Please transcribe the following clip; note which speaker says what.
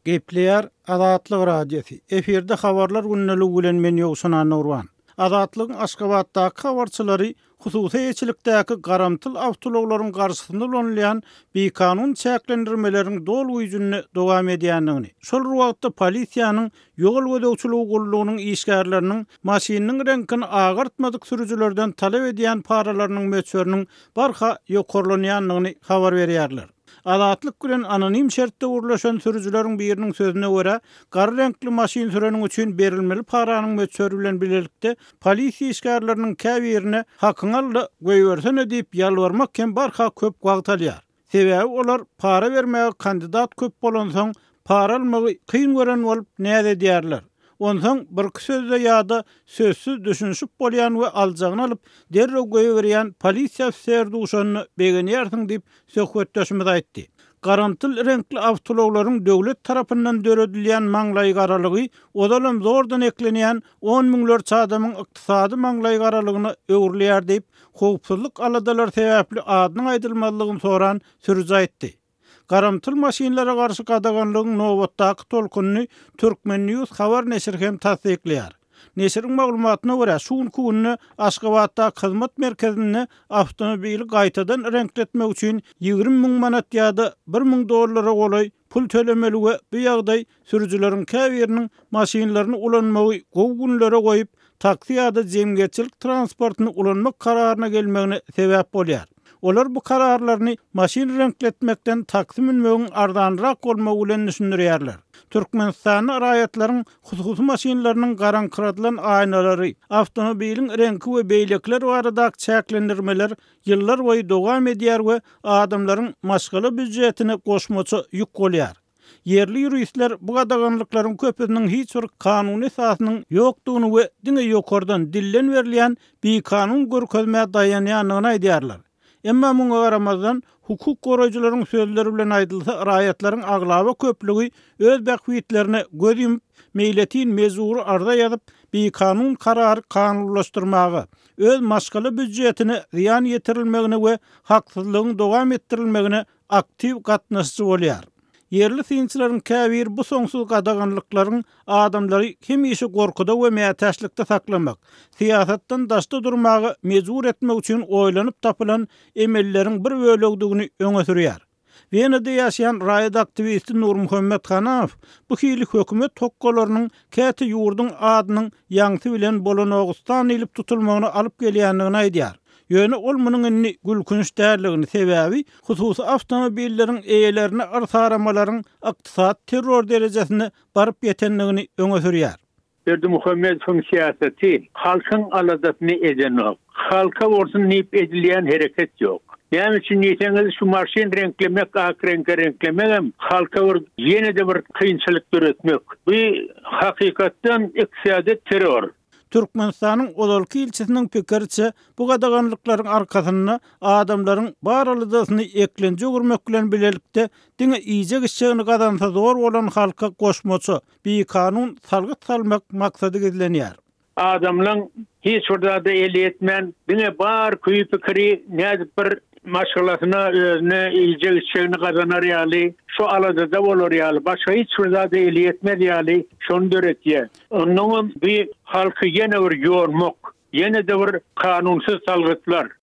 Speaker 1: Gepleýär Azatlyk radiosi. Eferde habarlar günnälik bilen men ýogşunan Nurwan. Azatlygyň Aşgabatdaky habarçylary hususy eçilikdäki garamtyl awtologlaryň garşysynda bolanlayan bekanun çäklendirmeleriň dol güýjüni dowam edýändigini, şol wagtda polisiýanyň ýol gödäwçiligi gullugynyň işgärleriniň maşininiň renkini agartmadyk sürüjilerden talap edýän paralarynyň möçberiniň barha ýokarlanýandygyny habar berýärler. Azatlyk bilen anonim şertde urlaşan sürüjileriň biriniň sözüne görä, gar renkli maşin süreniň üçin berilmeli paranyň möçberi bilen bilelikde polisiýa işgärleriniň käbirine hakyňaly goýbersen diýip ýalwarmak kem barha köp wagt alýar. Sebäbi olar para bermäge kandidat köp bolan soň para almagy kyn gören bolup näde diýerler. Ondan bir sözde ýa-da sözsüz düşünşip bolýan we aljagyny alyp derrew goýberýän polisiýa ofiseri duşanyny begenýärsiň diýip söhbetdeşimiz aýtdy. Garantyl renkli awtologlaryň döwlet tarapyndan döredilýän maňlaý garalygy odalam zordan eklenýän 10 miňlerçe adamyň ykdysady maňlaý garalygyny öwürleýär diýip howpsuzlyk aladalar sebäpli adynyň aýdylmalygyny soran sürüji aýtdy. Garamtyl maşinlara garşy gadaganlygyň nowatdaky tolkuny Türkmen News habar neşri hem tasdikleýär. Neşriň maglumatyna görä, şuň günü Aşgabatda hyzmat merkezine awtomobil gaýtadan renkletmek üçin 20 000 manat ýa-da 1 000 dollara golay pul tölemeli we bu ýagdaý sürüjileriň käbiriniň maşinlaryny ulanmagy gowy günlere goýup taksi ýa-da jemgyýetçilik transportyny ulanmak kararyna gelmegine sebäp bolýar. Olar bu kararlaryny maşin renkletmekden taksi minmegiň ardanrak bolmagy bilen düşünýärler. Türkmenistanyň raýatlaryň hususy maşinlarynyň garankyrdylan aýnalary, awtomobiliň renki we beýlekler baradaky çäklendirmeler ýyllar boýy dowam edýär we adamlaryň maşgala büdjetine goşmaça ýük bolýar. Yerli ýuristler bu gadaganlyklaryň köpüniň hiç bir kanuny esasynyň ýokdugyny we diňe ýokardan dillen berilýän bir kanun görkezmä daýanýanyny aýdýarlar. Emma muňa garamazdan hukuk goraýjylaryň sözleri bilen aýdylsa, raýatlaryň aglaba köplügi öz bähwitlerini göz ýumyp meýletin mezuri arda ýazyp bir kanun karary kanunlaşdyrmagy, öz maşgala büdjetine ziýan ýetirilmegine we haksyzlygyň dowam etdirilmegine aktiw gatnaşçy bolýar. Yerli synçylaryň käbir bu soňsuz gadaganlyklaryň adamlary hem işi gorkuda we mätäçlikde saklamak, siýasatdan daşda durmagy mejbur etmek üçin oýlanyp tapylan emelleriň bir bölegdigini öňe sürýär. Wenede ýaşaýan raýat aktivisti Nur Muhammed Hanaw bu hilik hökümet tokkolarynyň käte ýurduň adynyň ýaňsy bilen bolan Ogustan ilip tutulmagyny alyp gelýändigini aýdýar. Ýöne ol munyň gülkünç därligini sebäbi hususy awtomobilleriň eýelerini arsaramalaryň ykdysat terror derejesine baryp ýetendigini öňe sürýär.
Speaker 2: Berdi Muhammed siýaseti halkyň aladatyny edenok. Halka bolsun nip edilýän hereket ýok. Näme üçin ýeteňiz şu maşin renklemek, ak renklemek halka ýene-de bir kynçylyk göretmek. Bu hakykatdan iqtisadi terror.
Speaker 1: Türkmenistanyň Odolky ilçesiniň pikirçe bu gadaganlyklaryň arkasyny adamlaryň baraladasyny eklenje görmek bilen bilelikde diňe iýje gişegini gadansa zor bolan halka goşmaça bir kanun salgyt salmak maksady güzlenýär.
Speaker 2: Adamlaryň hiç orada eli etmän diňe bar köýü pikiri näzip bir maşgalasyna özüne iýje gişegini gadanar ýaly, şu alada da bolar ýaly, başga hiç orada eli etmedi ýaly, şonu döretýär. Onuň bir halky ýene bir ýormak, ýene de bir kanunsuz salgytlar.